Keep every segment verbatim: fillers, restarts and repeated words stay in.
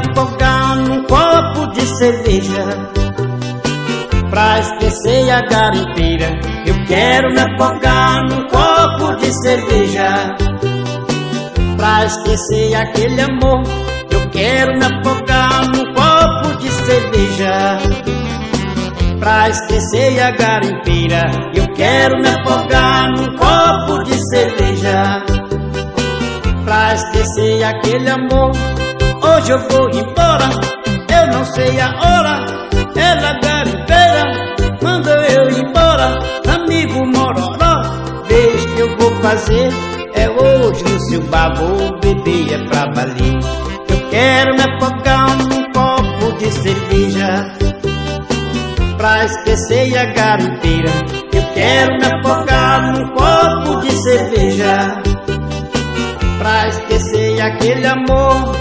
afogar num copo de cerveja, pra esquecer a garimpeira. Eu quero me afogar num copo de cerveja, pra esquecer aquele amor. Eu quero me afogar num copo de cerveja, pra esquecer a garimpeira. Eu quero me afogar num copo de cerveja, pra esquecer aquele amor. Hoje eu vou embora, eu não sei a hora. Ela garimpeira manda eu embora. Amigo Mororó, veja que eu vou fazer. É hoje no seu bar, vou beber, é pra valer. Eu quero me afogar num copo de cerveja, pra esquecer a garimpeira. Eu quero me afogar num copo de cerveja, pra esquecer aquele amor.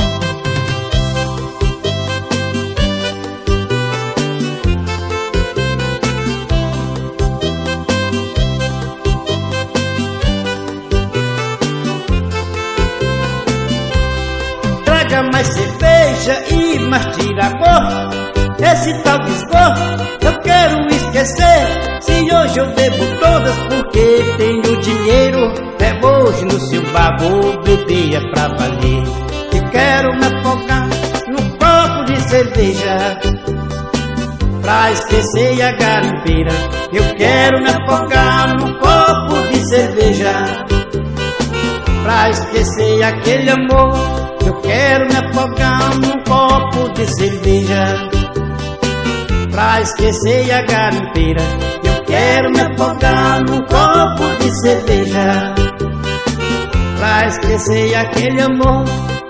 Traga mais cerveja e mais tira-gosto. Esse tal desgosto eu quero esquecer. Se hoje eu bebo todas porque tenho dinheiro, é hoje no seu bar, vou beber, é pra valer. Eu quero me afogar num copo de cerveja, pra esquecer a garimpeira. Eu quero me afogar num copo de cerveja, pra esquecer aquele amor. Eu quero me afogar num copo de cerveja, pra esquecer a garimpeira. Eu quero me afogar num copo de cerveja, pra esquecer aquele amor.